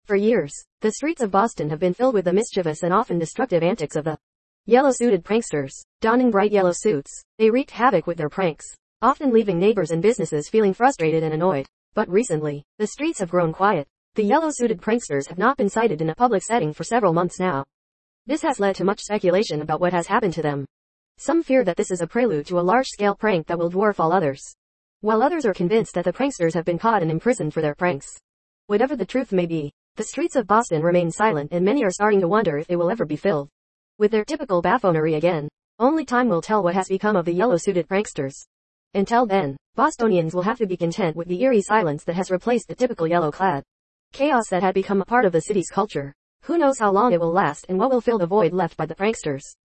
For years, the streets of Boston have been filled with the mischievous and often destructive antics of the yellow-suited pranksters. Donning bright yellow suits, they wreaked havoc with their pranks, often leaving neighbors and businesses feeling frustrated and annoyed. But recently, the streets have grown quiet. The yellow-suited pranksters have not been sighted in a public setting for several months now. This has led to much speculation about what has happened to them. Some fear that this is a prelude to a large-scale prank that will dwarf all others, while others are convinced that the pranksters have been caught and imprisoned for their pranks. Whatever the truth may be, the streets of Boston remain silent and many are starting to wonder if they will ever be filled with their typical buffonery again. Only time will tell what has become of the yellow-suited pranksters. Until then, Bostonians will have to be content with the eerie silence that has replaced the typical yellow-clad chaos that had become a part of the city's culture. Who knows how long it will last and what will fill the void left by the pranksters.